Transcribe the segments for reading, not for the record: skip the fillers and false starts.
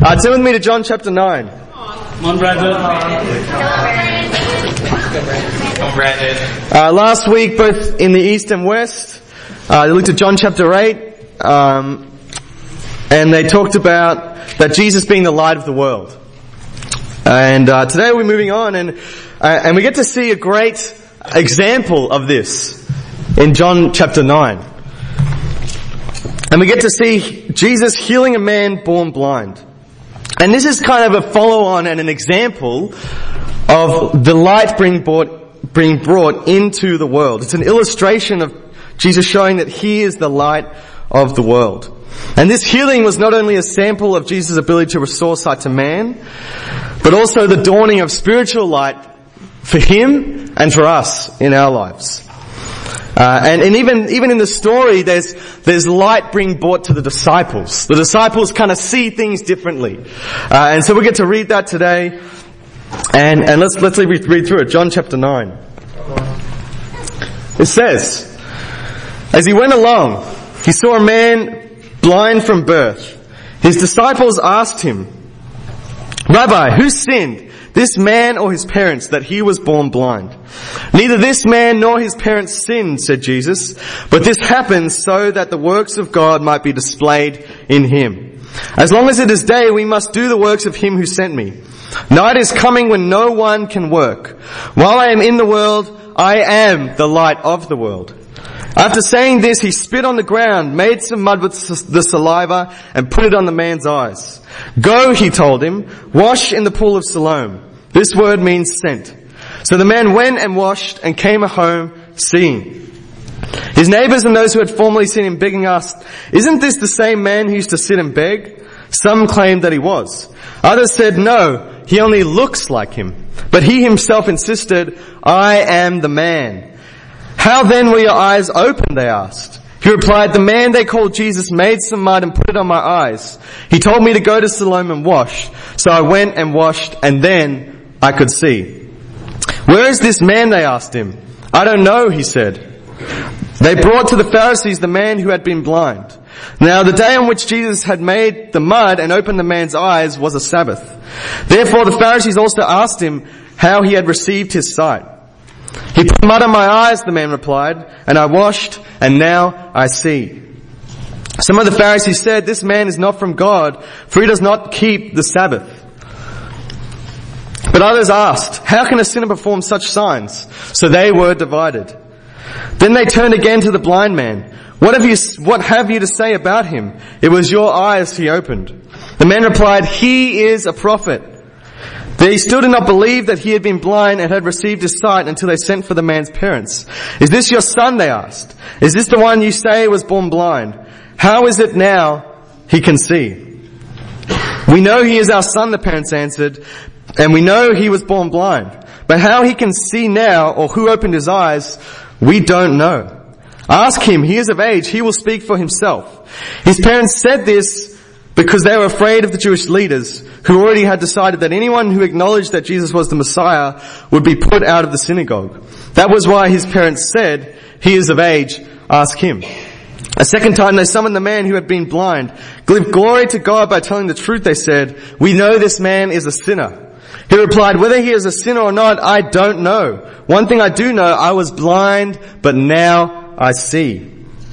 Turn with me to John chapter 9. Come on, Brandon. Last week, both in the East and West, they looked at John chapter 8, and they talked about that Jesus being the light of the world. And today we're moving on, and we get to see a great example of this in John chapter 9. And we get to see Jesus healing a man born blind. And this is kind of a follow-on and an example of the light being brought into the world. It's an illustration of Jesus showing that He is the light of the world. And this healing was not only a sample of Jesus' ability to restore sight to man, but also the dawning of spiritual light for Him and for us in our lives. And even in the story, there's light being brought to the disciples. The disciples kind of see things differently. And so we get to read that today. And let's read through it. John chapter 9. It says, as He went along, He saw a man blind from birth. His disciples asked Him, Rabbi, who sinned, this man or his parents, that he was born blind? Neither this man nor his parents sinned, said Jesus, but this happened so that the works of God might be displayed in him. As long as it is day, we must do the works of Him who sent me. Night is coming when no one can work. While I am in the world, I am the light of the world. After saying this, He spit on the ground, made some mud with the saliva, and put it on the man's eyes. Go, He told him, wash in the pool of Siloam. This word means sent. So the man went and washed and came home seeing. His neighbors and those who had formerly seen him begging asked, isn't this the same man who used to sit and beg? Some claimed that he was. Others said, no, he only looks like him. But he himself insisted, I am the man. How then were your eyes opened, they asked. He replied, the man they called Jesus made some mud and put it on my eyes. He told me to go to Siloam and wash. So I went and washed, and then I could see. Where is this man, they asked him. I don't know, he said. They brought to the Pharisees the man who had been blind. Now the day on which Jesus had made the mud and opened the man's eyes was a Sabbath. Therefore the Pharisees also asked him how he had received his sight. He put mud on my eyes, the man replied, and I washed, and now I see. Some of the Pharisees said, this man is not from God, for he does not keep the Sabbath. But others asked, how can a sinner perform such signs? So they were divided. Then they turned again to the blind man. What have you to say about him? It was your eyes he opened. The man replied, he is a prophet. They still did not believe that he had been blind and had received his sight until they sent for the man's parents. Is this your son, they asked. Is this the one you say was born blind? How is it now he can see? We know he is our son, the parents answered, and we know he was born blind. But how he can see now, or who opened his eyes, we don't know. Ask him, he is of age, he will speak for himself. His parents said this because they were afraid of the Jewish leaders who already had decided that anyone who acknowledged that Jesus was the Messiah would be put out of the synagogue. That was why his parents said, he is of age, ask him. A second time they summoned the man who had been blind. Give glory to God by telling the truth, they said. We know this man is a sinner. He replied, whether he is a sinner or not, I don't know. One thing I do know, I was blind, but now I see.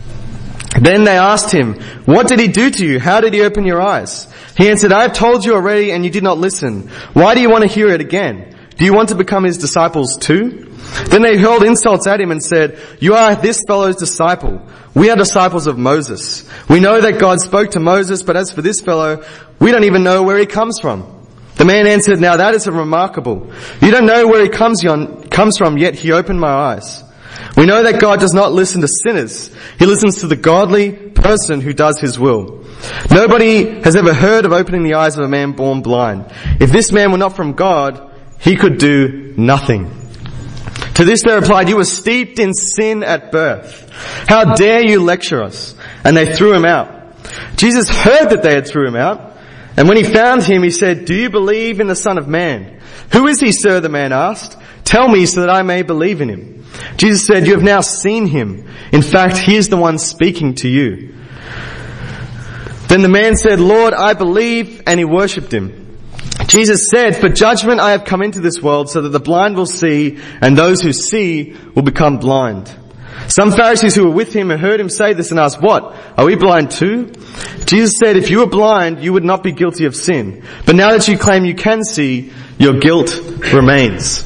Then they asked him, what did he do to you? How did he open your eyes? He answered, I have told you already and you did not listen. Why do you want to hear it again? Do you want to become his disciples too? Then they hurled insults at him and said, you are this fellow's disciple. We are disciples of Moses. We know that God spoke to Moses, but as for this fellow, we don't even know where he comes from. The man answered, now that is remarkable. You don't know where he comes from, yet he opened my eyes. We know that God does not listen to sinners. He listens to the godly person who does His will. Nobody has ever heard of opening the eyes of a man born blind. If this man were not from God, he could do nothing. To this they replied, you were steeped in sin at birth. How dare you lecture us? And they threw him out. Jesus heard that they had threw him out. And when he found him, he said, do you believe in the Son of Man? Who is he, sir? The man asked. Tell me so that I may believe in him. Jesus said, you have now seen him. In fact, he is the one speaking to you. Then the man said, Lord, I believe, and he worshipped him. Jesus said, for judgment I have come into this world so that the blind will see, and those who see will become blind. Some Pharisees who were with him heard him say this and asked, what? Are we blind too? Jesus said, if you were blind, you would not be guilty of sin. But now that you claim you can see, your guilt remains.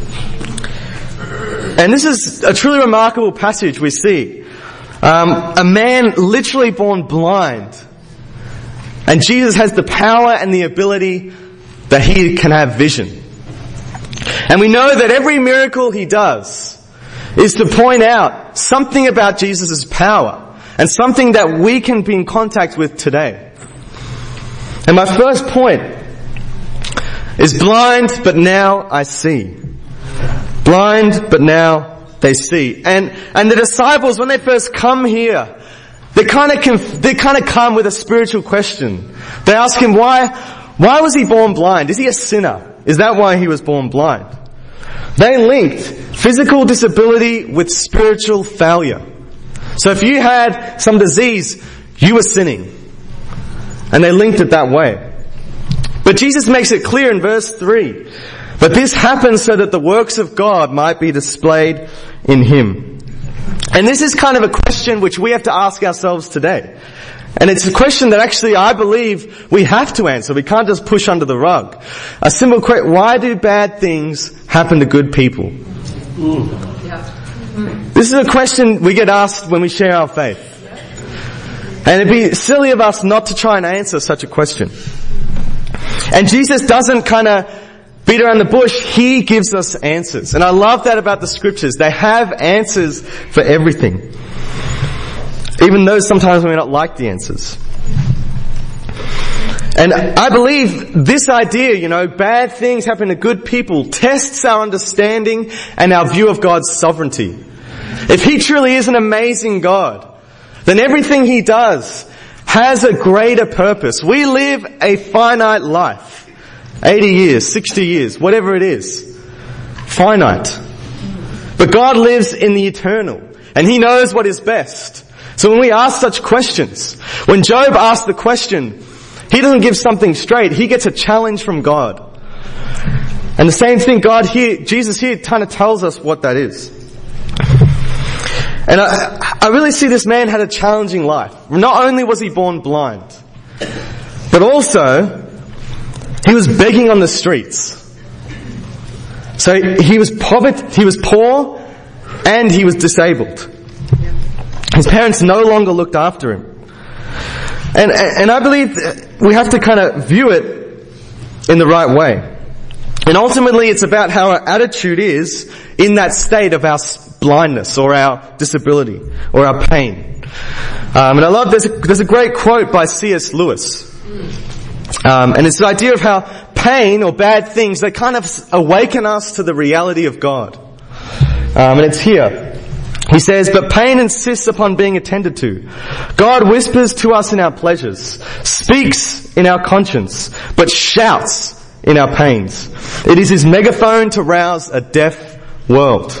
And this is a truly remarkable passage we see. A man literally born blind. And Jesus has the power and the ability that he can have vision. And we know that every miracle he does is to point out something about Jesus' power and something that we can be in contact with today. And my first point is blind, but now I see. Blind, but now they see. And the disciples, when they first come here, they kind of come with a spiritual question. They ask him, why was he born blind? Is he a sinner? Is that why he was born blind? They linked physical disability with spiritual failure. So if you had some disease, you were sinning. And they linked it that way. But Jesus makes it clear in verse 3, but this happens so that the works of God might be displayed in him. And this is kind of a question which we have to ask ourselves today. And it's a question that actually I believe we have to answer. We can't just push under the rug. A simple question, why do bad things happen to good people? This is a question we get asked when we share our faith. And it'd be silly of us not to try and answer such a question. And Jesus doesn't kind of beat around the bush. He gives us answers. And I love that about the scriptures. They have answers for everything. Even though sometimes we may not like the answers. And I believe this idea, bad things happen to good people, tests our understanding and our view of God's sovereignty. If he truly is an amazing God, then everything he does has a greater purpose. We live a finite life. 80 years, 60 years, whatever it is. Finite. But God lives in the eternal. And he knows what is best. So when we ask such questions, when Job asked the question, he doesn't give something straight. He gets a challenge from God. And the same thing Jesus here kind of tells us what that is. And I really see this man had a challenging life. Not only was he born blind, but also he was begging on the streets. So he was poor, and he was disabled. His parents no longer looked after him. And I believe we have to kind of view it in the right way. And ultimately it's about how our attitude is in that state of our blindness or our disability or our pain. And I love, there's a great quote by C.S. Lewis. And it's the idea of how pain or bad things, they kind of awaken us to the reality of God. And it's here. He says, but pain insists upon being attended to. God whispers to us in our pleasures, speaks in our conscience, but shouts in our pains. It is his megaphone to rouse a deaf world.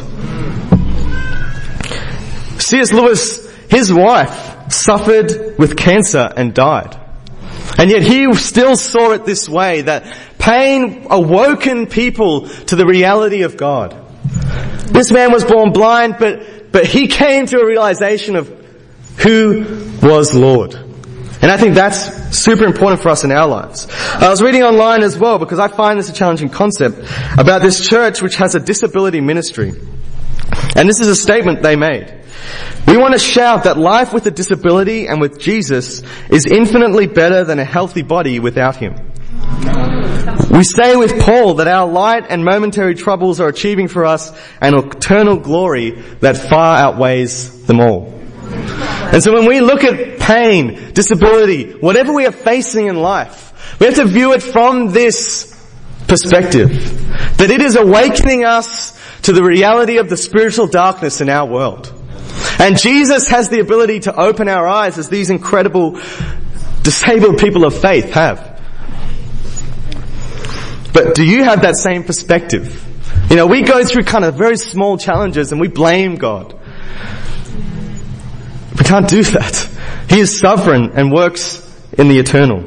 C.S. Lewis, his wife suffered with cancer and died. And yet he still saw it this way, that pain awoken people to the reality of God. This man was born blind, but he came to a realization of who was Lord. And I think that's super important for us in our lives. I was reading online as well, because I find this a challenging concept, about this church which has a disability ministry. And this is a statement they made. We want to shout that life with a disability and with Jesus is infinitely better than a healthy body without him. We say with Paul that our light and momentary troubles are achieving for us an eternal glory that far outweighs them all. And so when we look at pain, disability, whatever we are facing in life, we have to view it from this perspective. That it is awakening us to the reality of the spiritual darkness in our world. And Jesus has the ability to open our eyes as these incredible disabled people of faith have. But do you have that same perspective? We go through kind of very small challenges and we blame God. We can't do that. He is sovereign and works in the eternal.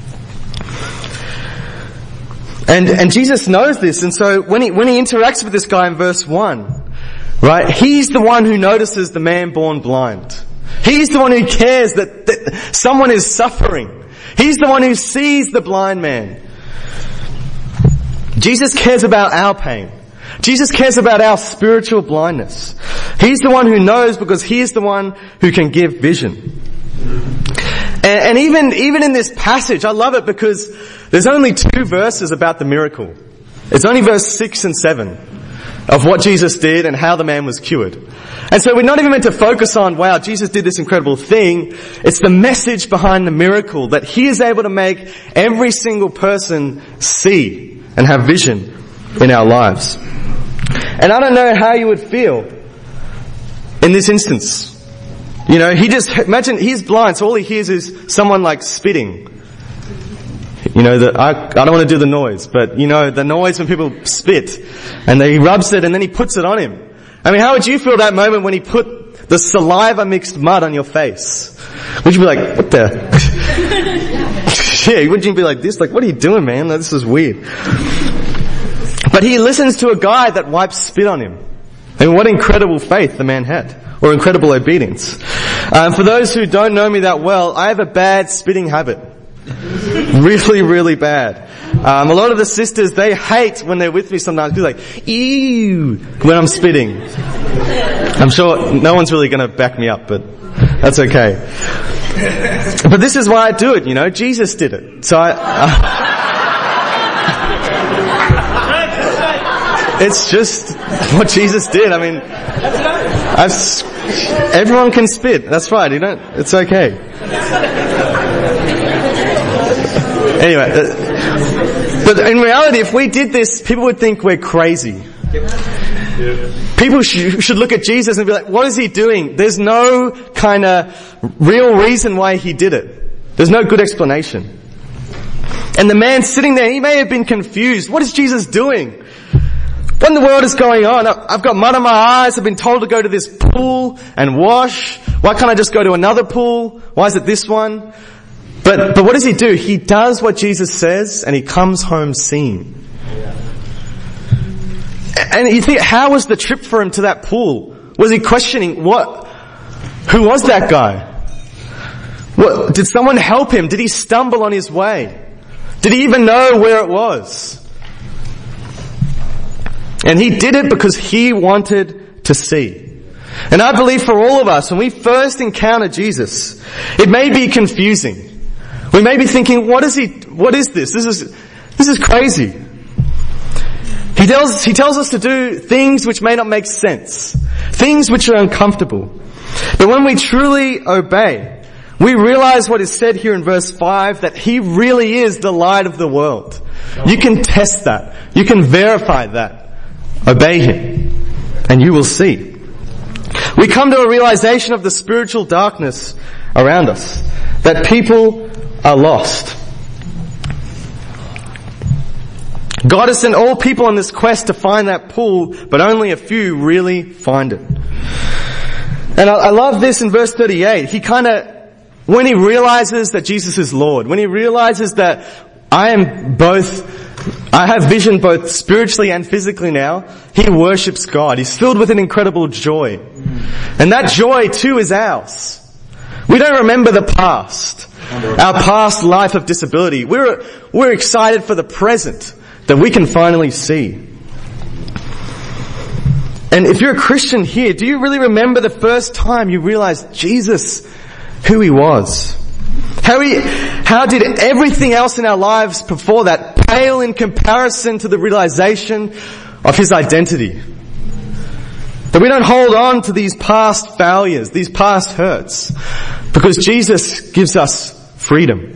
And Jesus knows this, and so when he interacts with this guy in verse 1, right, he's the one who notices the man born blind. He's the one who cares that someone is suffering. He's the one who sees the blind man. Jesus cares about our pain. Jesus cares about our spiritual blindness. He's the one who knows because he is the one who can give vision. And even in this passage, I love it because there's only 2 verses about the miracle. It's only verse 6 and 7 of what Jesus did and how the man was cured. And so we're not even meant to focus on, wow, Jesus did this incredible thing. It's the message behind the miracle that he is able to make every single person see and have vision in our lives. And I don't know how you would feel in this instance. You know, imagine he's blind, so all he hears is someone like spitting. You know, I don't want to do the noise, but you know, the noise when people spit, and he rubs it and then he puts it on him. I mean, how would you feel that moment when he put the saliva mixed mud on your face? Would you be like, what the? Yeah, wouldn't you be like this? Like, what are you doing, man? This is weird. But he listens to a guy that wipes spit on him. I mean, what incredible faith the man had, or incredible obedience. For those who don't know me that well, I have a bad spitting habit. Really, really bad. A lot of the sisters, they hate when they're with me sometimes. People are like, ew, when I'm spitting. I'm sure no one's really going to back me up, but that's okay. But this is why I do it, you know. Jesus did it. So it's just what Jesus did. I mean, everyone can spit. That's right. You know, it's okay. Anyway, but in reality, if we did this, people would think we're crazy. People should look at Jesus and be like, what is he doing? There's no kind of real reason why he did it. There's no good explanation. And the man sitting there, he may have been confused. What is Jesus doing? What in the world is going on? I've got mud on my eyes. I've been told to go to this pool and wash. Why can't I just go to another pool? Why is it this one? But what does he do? He does what Jesus says and he comes home seeing. And you think, how was the trip for him to that pool? Was he questioning who was that guy? Did someone help him? Did he stumble on his way? Did he even know where it was? And he did it because he wanted to see. And I believe for all of us, when we first encounter Jesus, it may be confusing. We may be thinking, what is this? This is crazy. He tells us to do things which may not make sense. Things which are uncomfortable. But when we truly obey, we realize what is said here in verse 5, that he really is the light of the world. You can test that. You can verify that. Obey him, and you will see. We come to a realization of the spiritual darkness around us, that people are lost. God has sent all people on this quest to find that pool, but only a few really find it. And I love this in verse 38. When he realizes that Jesus is Lord, when he realizes that I have vision both spiritually and physically now, he worships God. He's filled with an incredible joy. And that joy too is ours. We don't remember the past, our past life of disability. We're excited for the present that we can finally see. And if you're a Christian here, do you really remember the first time you realized Jesus, who he was? How did everything else in our lives before that pale in comparison to the realization of his identity? That we don't hold on to these past failures, these past hurts, because Jesus gives us freedom.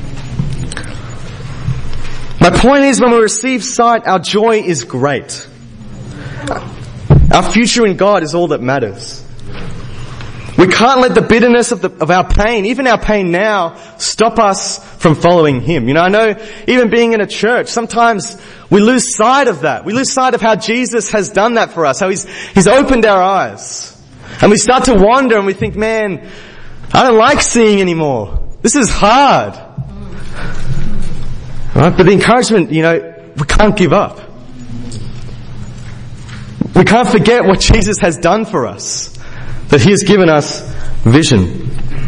My point is, when we receive sight, our joy is great. Our future in God is all that matters. We can't let the bitterness of our pain, even our pain now, stop us from following him. You know, I know even being in a church, sometimes we lose sight of that. We lose sight of how Jesus has done that for us, how he's opened our eyes. And we start to wander and we think, man, I don't like seeing anymore. This is hard. Right? But the encouragement, we can't give up. We can't forget what Jesus has done for us. That He has given us vision.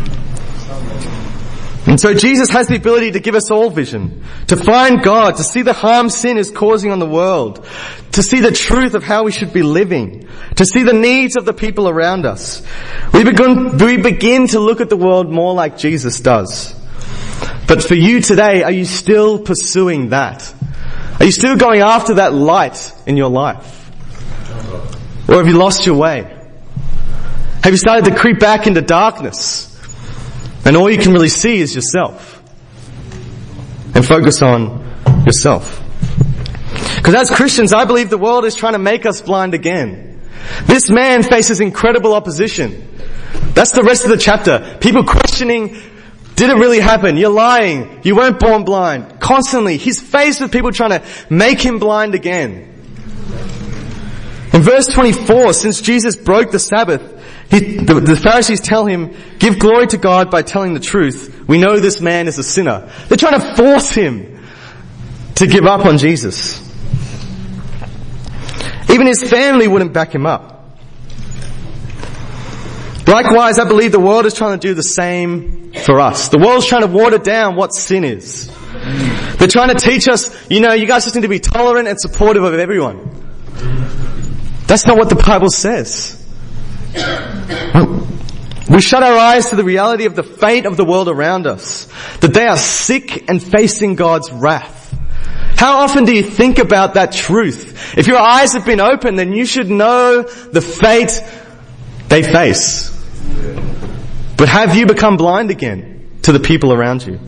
And so Jesus has the ability to give us all vision, to find God, to see the harm sin is causing on the world, to see the truth of how we should be living, to see the needs of the people around us. We begin to look at the world more like Jesus does. But for you today, are you still pursuing that? Are you still going after that light in your life? Or have you lost your way? Have you started to creep back into darkness? And all you can really see is yourself. And focus on yourself. Because as Christians, I believe the world is trying to make us blind again. This man faces incredible opposition. That's the rest of the chapter. People questioning, did it really happen? You're lying. You weren't born blind. Constantly, he's faced with people trying to make him blind again. In verse 24, since Jesus broke the Sabbath, the Pharisees tell him, give glory to God by telling the truth. We know this man is a sinner. They're trying to force him to give up on Jesus. Even his family wouldn't back him up. Likewise, I believe the world is trying to do the same for us. The world's trying to water down what sin is. They're trying to teach us, you guys just need to be tolerant and supportive of everyone. That's not what the Bible says. We shut our eyes to the reality of the fate of the world around us, that they are sick and facing God's wrath. How often do you think about that truth? If your eyes have been opened, then you should know the fate they face. But have you become blind again to the people around you?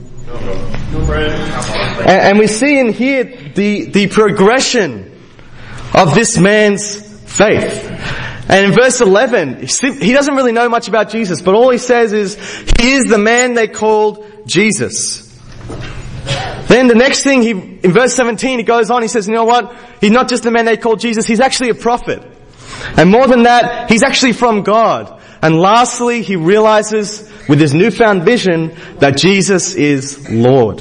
And we see in here the progression of this man's faith. And in verse 11, he doesn't really know much about Jesus, but all he says is, he is the man they called Jesus. Then the next thing, in verse 17, he goes on, he says, you know what? He's not just the man they called Jesus, he's actually a prophet. And more than that, he's actually from God. And lastly, he realizes with his newfound vision that Jesus is Lord.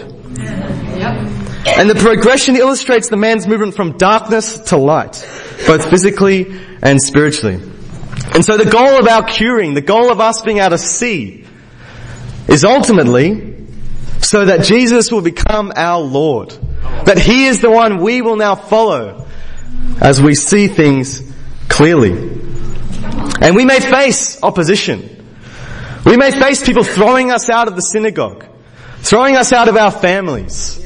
And the progression illustrates the man's movement from darkness to light, both physically and spiritually. And so the goal of our curing, the goal of us being able to see, is ultimately so that Jesus will become our Lord. That He is the one we will now follow as we see things clearly. And we may face opposition. We may face people throwing us out of the synagogue, throwing us out of our families.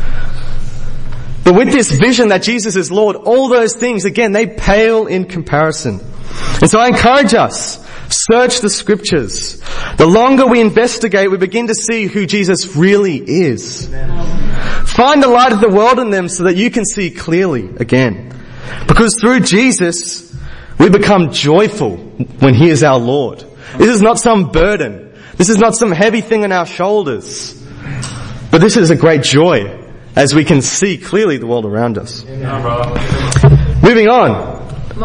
But with this vision that Jesus is Lord, all those things, again, they pale in comparison. And so I encourage us, search the Scriptures. The longer we investigate, we begin to see who Jesus really is. Find the light of the world in them so that you can see clearly again. Because through Jesus, we become joyful when He is our Lord. This is not some burden. This is not some heavy thing on our shoulders. But this is a great joy as we can see clearly the world around us. Moving on.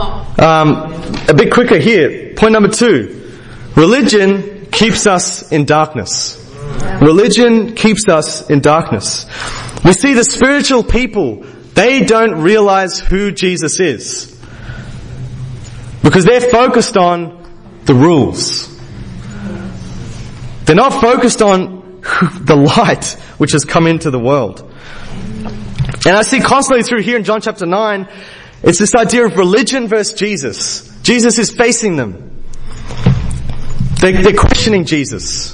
A bit quicker here. Point number 2. Religion keeps us in darkness. Religion keeps us in darkness. We see the spiritual people, they don't realize who Jesus is. Because they're focused on the rules. They're not focused on the light which has come into the world. And I see constantly through here in John chapter 9, it's this idea of religion versus Jesus. Jesus is facing them. They're questioning Jesus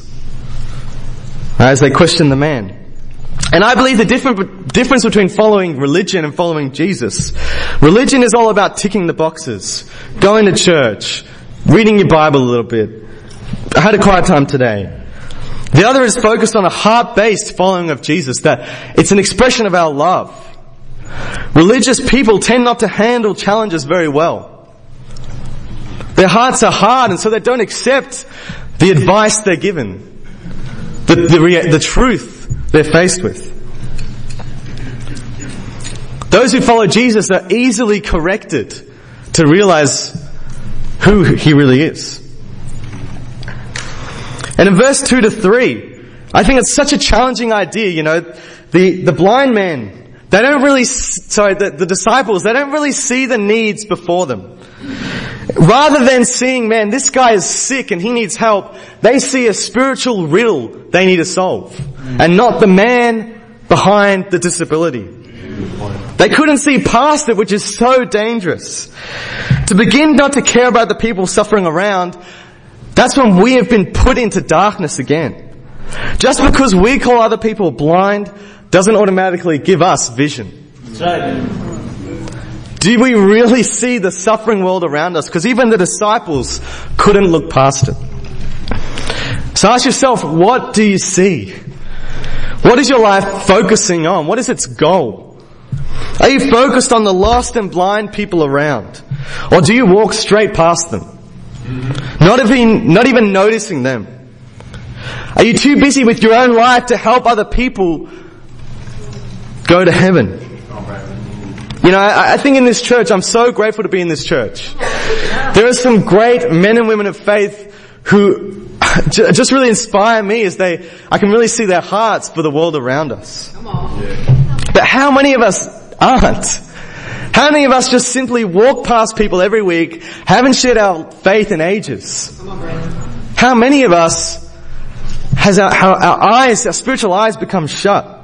as they question the man. And I believe the difference between following religion and following Jesus. Religion is all about ticking the boxes, going to church, reading your Bible a little bit. I had a quiet time today. The other is focused on a heart-based following of Jesus, that it's an expression of our love. Religious people tend not to handle challenges very well. Their hearts are hard, and so they don't accept the advice they're given, the truth they're faced with. Those who follow Jesus are easily corrected to realize who He really is. And in verse 2 to 3, I think it's such a challenging idea, the blind man, the disciples, they don't really see the needs before them. Rather than seeing, man, this guy is sick and he needs help, they see a spiritual riddle they need to solve. And not the man behind the disability. They couldn't see past it, which is so dangerous. To begin not to care about the people suffering around, that's when we have been put into darkness again. Just because we call other people blind doesn't automatically give us vision. That's right. Do we really see the suffering world around us? Because even the disciples couldn't look past it. So ask yourself, what do you see? What is your life focusing on? What is its goal? Are you focused on the lost and blind people around? Or do you walk straight past them? Not even noticing them? Are you too busy with your own life to help other people go to heaven? I think in this church, I'm so grateful to be in this church. There are some great men and women of faith who just really inspire me as I can really see their hearts for the world around us. But how many of us aren't? How many of us just simply walk past people every week, haven't shared our faith in ages? How many of us has our spiritual eyes become shut?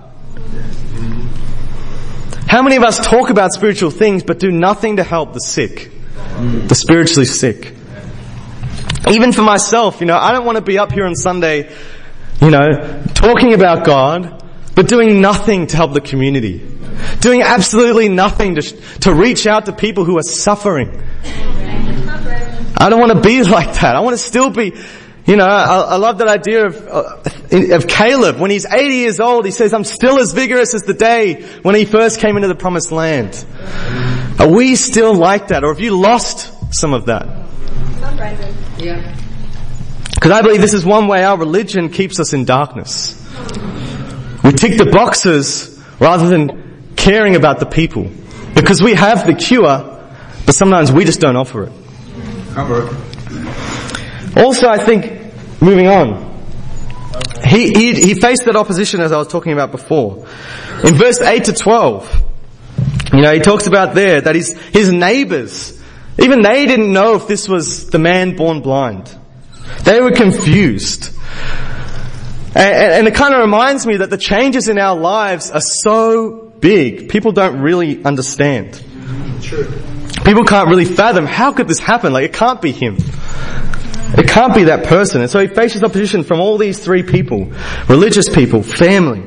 How many of us talk about spiritual things but do nothing to help the sick, the spiritually sick? Even for myself, I don't want to be up here on Sunday, talking about God, but doing nothing to help the community. Doing absolutely nothing to reach out to people who are suffering. I don't want to be like that. I want to still be, I love that idea of Caleb. When he's 80 years old, he says, I'm still as vigorous as the day when he first came into the promised land. Are we still like that? Or have you lost some of that? Yeah. Because I believe this is one way our religion keeps us in darkness. We tick the boxes rather than caring about the people. Because we have the cure, but sometimes we just don't offer it. Also, I think, moving on, he faced that opposition as I was talking about before. In verse 8 to 12, he talks about there that his neighbours, even they didn't know if this was the man born blind. They were confused. And it kind of reminds me that the changes in our lives are so big, people don't really understand. People can't really fathom, how could this happen? It can't be him. It can't be that person. And so he faces opposition from all these three people. Religious people, family.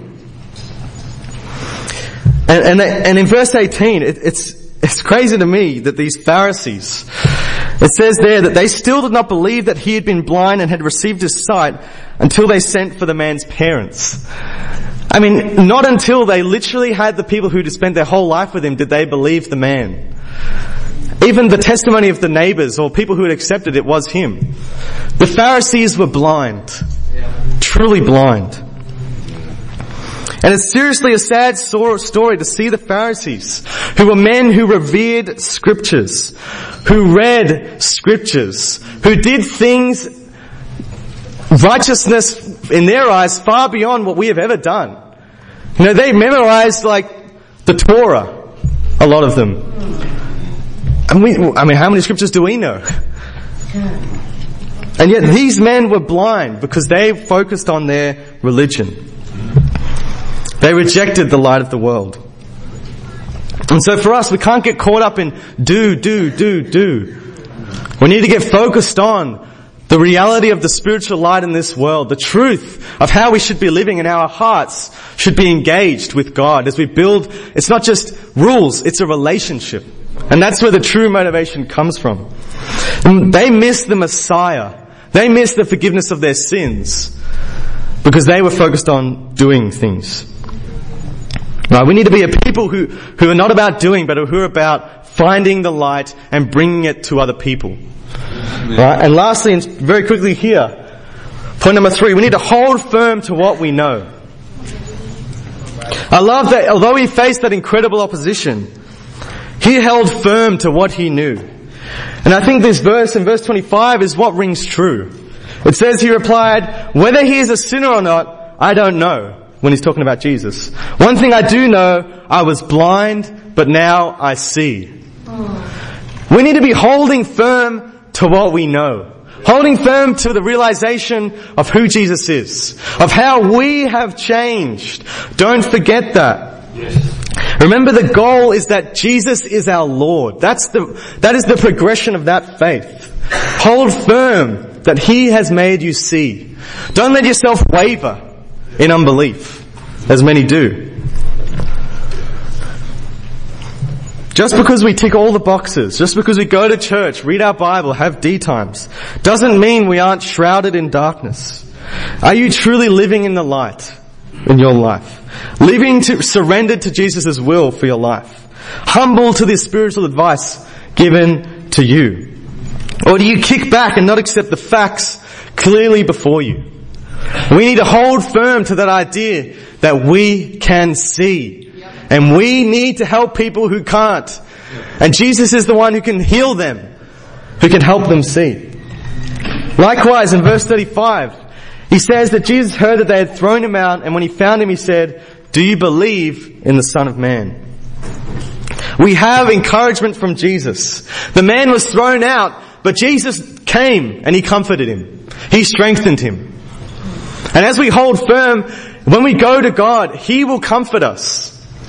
And in verse 18, it's crazy to me that these Pharisees, it says there that they still did not believe that he had been blind and had received his sight until they sent for the man's parents. I mean, not until they literally had the people who'd spent their whole life with him did they believe the man. Even the testimony of the neighbours or people who had accepted it was him. The Pharisees were blind. Truly blind. And it's seriously a sad story to see the Pharisees, who were men who revered scriptures, who read scriptures, who did things, righteousness in their eyes far beyond what we have ever done. They memorized the Torah, a lot of them. How many scriptures do we know? And yet these men were blind because they focused on their religion. They rejected the light of the world. And so for us, we can't get caught up in do. We need to get focused on the reality of the spiritual light in this world, the truth of how we should be living, and our hearts should be engaged with God as we build. It's not just rules, it's a relationship. And that's where the true motivation comes from. And they missed the Messiah. They missed the forgiveness of their sins because they were focused on doing things. Right? We need to be a people who are not about doing, but who are about finding the light and bringing it to other people. Right? And lastly, and very quickly here, point number 3, we need to hold firm to what we know. I love that although he faced that incredible opposition, he held firm to what he knew. And I think this verse in verse 25 is what rings true. It says he replied, whether he is a sinner or not, I don't know when he's talking about Jesus. One thing I do know, I was blind, but now I see. We need to be holding firm to what we know. Holding firm to the realization of who Jesus is. Of how we have changed. Don't forget that. Remember, the goal is that Jesus is our Lord. That is the progression of that faith. Hold firm that He has made you see. Don't let yourself waver in unbelief, as many do. Just because we tick all the boxes, just because we go to church, read our Bible, have D times, doesn't mean we aren't shrouded in darkness. Are you truly living in the light in your life? Surrendered to Jesus' will for your life? Humble to the spiritual advice given to you? Or do you kick back and not accept the facts clearly before you? We need to hold firm to that idea that we can see. And we need to help people who can't. And Jesus is the one who can heal them, who can help them see. Likewise, in verse 35, he says that Jesus heard that they had thrown him out, and when he found him, he said, "Do you believe in the Son of Man?" We have encouragement from Jesus. The man was thrown out, but Jesus came and he comforted him. He strengthened him. And as we hold firm, when we go to God, He will comfort us.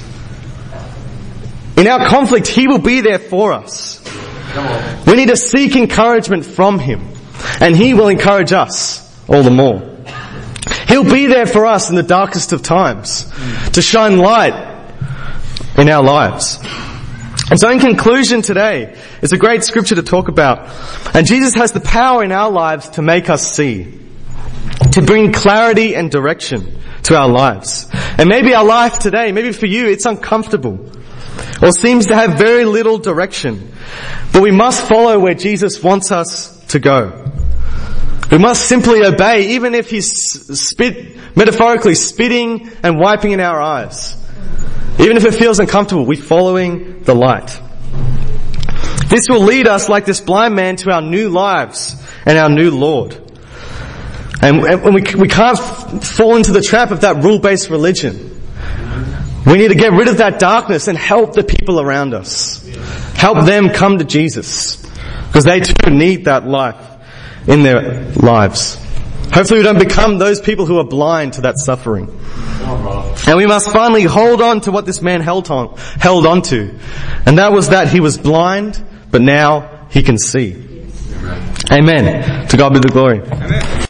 In our conflict, He will be there for us. We need to seek encouragement from Him, and He will encourage us all the more. He'll be there for us in the darkest of times to shine light in our lives. And so in conclusion today, it's a great scripture to talk about. And Jesus has the power in our lives to make us see, to bring clarity and direction to our lives. And maybe our life today, maybe for you, it's uncomfortable or seems to have very little direction. But we must follow where Jesus wants us to go. We must simply obey, even if He's metaphorically spitting and wiping in our eyes. Even if it feels uncomfortable, we're following the light. This will lead us, like this blind man, to our new lives and our new Lord. And we can't fall into the trap of that rule-based religion. We need to get rid of that darkness and help the people around us. Help them come to Jesus, because they too need that life in their lives. Hopefully we don't become those people who are blind to that suffering. And we must finally hold on to what this man held on to. And that was that he was blind, but now he can see. Amen. To God be the glory. Amen.